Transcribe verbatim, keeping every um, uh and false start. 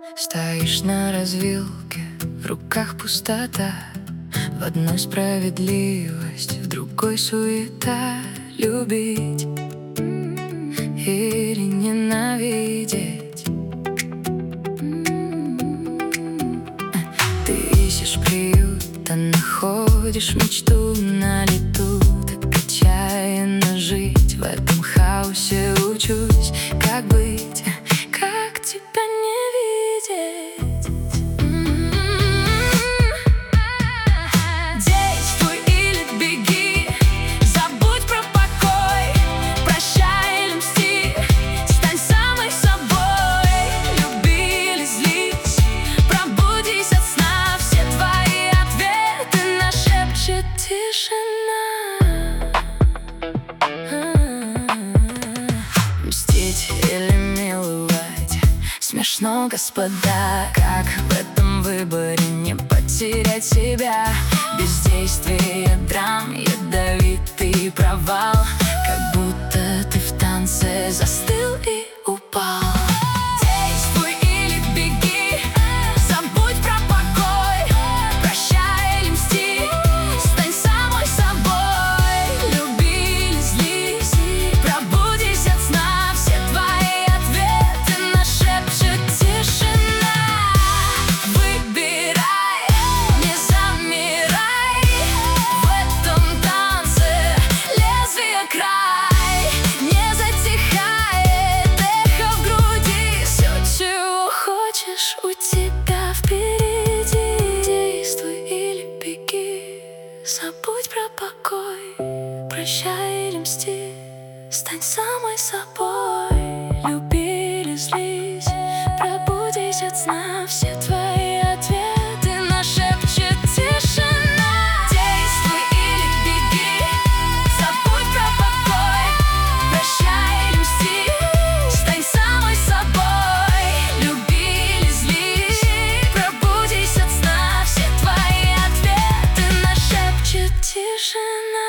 Стоишь на развилке, в руках пустота. В одной справедливость, в другой суета. Любить или ненавидеть. Ты ищешь приют, а находишь мечту на лету. Так отчаянно жить в этом хаосе учусь. Как быть, как тебя не видеть? Действуй или беги, забудь про покой. Прощай или мсти, стань самой собой. Люби или злись, пробудись от сна. Все твои ответы нашепчет тишина. Мстить или миловать, смешно, господа. Как в этом выборе не потерять себя? Бездействие драм, ядовитый провал. Как будто ты в танце застыл и упал. Действуй или беги, забудь про покой. Прощай или мсти, стань самой собой. Люби или злись, пробудись от сна. Все твои ответы нашепчет тишина. Выбирай, не замирай, в этом танце лезвие край. Не затихает эхо в груди, все, чего хочешь, у тебя впереди. Действуй или беги, забудь про покой. Прощай или мсти, стань самой собой. Люби или злись, пробудись от сна. Все твои ответы нашепчет тишина. Действуй или беги, забудь про покой. Прощай или мсти, стань самой собой. Люби или злись, пробудись от сна. Все твои ответы нашепчет тишина.